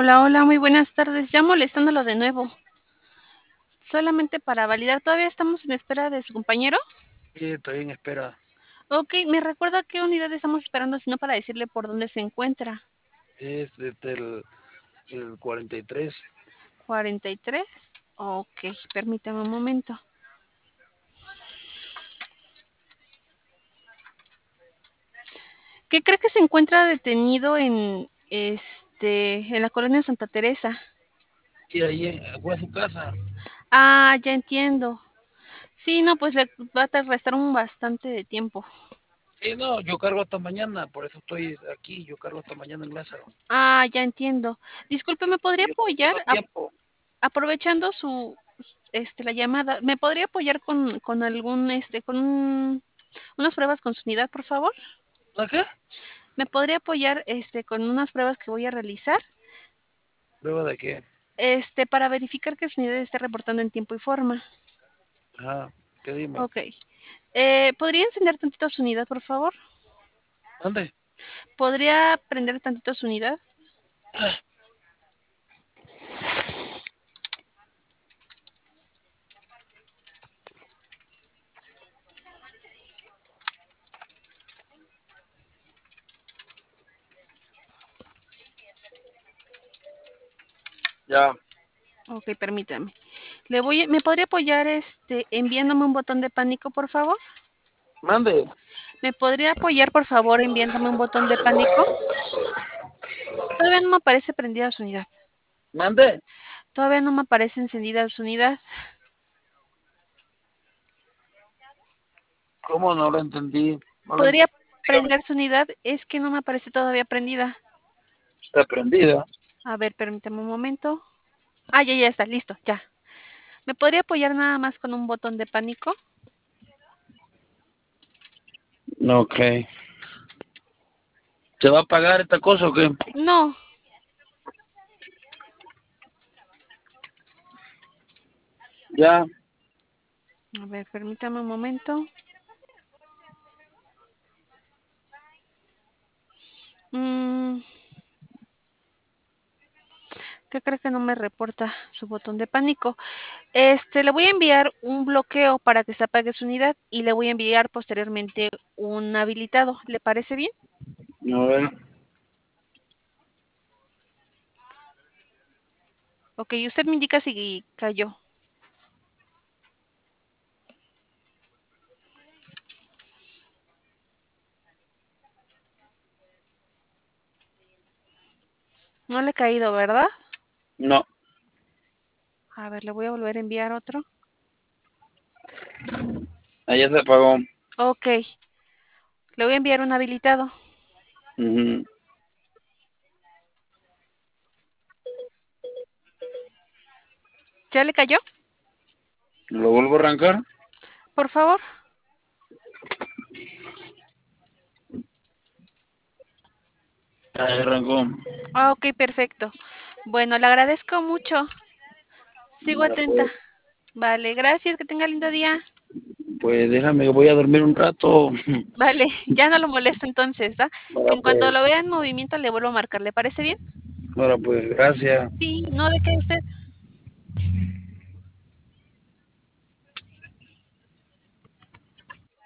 Hola, hola, muy buenas tardes. Ya molestándolo de nuevo. Solamente para validar, ¿todavía estamos en espera de su compañero? Sí, estoy en espera. Ok, ¿me recuerda qué unidad estamos esperando, sino para decirle por dónde se encuentra? Es desde el 43. 43. Ok, permítame un momento. ¿Qué cree que se encuentra detenido en la colonia Santa Teresa? Y ahí fue a su casa. Ah, ya entiendo. Sí, no, pues le va a restar un bastante de tiempo. Sí, no, yo cargo hasta mañana, por eso estoy aquí. Yo cargo hasta mañana en Lázaro. Ah, ya entiendo. Disculpe, ¿me podría Y yo estoy apoyar? a tiempo. Aprovechando la llamada, ¿me podría apoyar con unas pruebas con su unidad, por favor? ¿A qué? ¿Me podría apoyar, con unas pruebas que voy a realizar, ¿Prueba de qué? para verificar que su unidad esté reportando en tiempo y forma? Ajá, ¿qué dime? Ok. ¿Podría encender tantito su unidad, por favor? ¿Dónde? ¿Podría prender tantito su unidad? Ya, Ok, permítame. ¿Me podría apoyar, enviándome un botón de pánico, por favor? mande. ¿Me podría apoyar, por favor, enviándome un botón de pánico? Todavía no me aparece prendida su unidad. ¿Mande? Todavía no me aparece encendida su unidad. ¿Cómo no lo entendí? No lo ¿Podría entendí. Dígame. prender su unidad? Es que no me aparece todavía prendida. Está prendida. A ver, permítame un momento. Ah, ya está, listo, ya. ¿Me podría apoyar nada más con un botón de pánico? Ok. ¿Se va a pagar esta cosa o qué? No. Ya. A ver, permítame un momento. Mm, ¿Qué cree que no me reporta su botón de pánico? Le voy a enviar un bloqueo para que se apague su unidad y le voy a enviar posteriormente un habilitado. ¿Le parece bien? A ver. Ok, usted me indica si cayó. No le he caído, ¿verdad? No. A ver, le voy a volver a enviar otro. Allá se apagó. Ok, le voy a enviar un habilitado. Ujú. ¿Ya le cayó? ¿Lo vuelvo a arrancar? Por favor. Ahí arrancó. Ah, ok, perfecto. Bueno, le agradezco mucho. Sigo Mira, atenta. pues, Vale, gracias, que tenga lindo día. pues déjame que voy a dormir un rato. Vale, ya no lo molesto entonces, ¿va? Ahora En cuanto pues, lo vea en movimiento le vuelvo a marcar, ¿le parece bien? ahora pues, gracias. Sí, no de qué usted.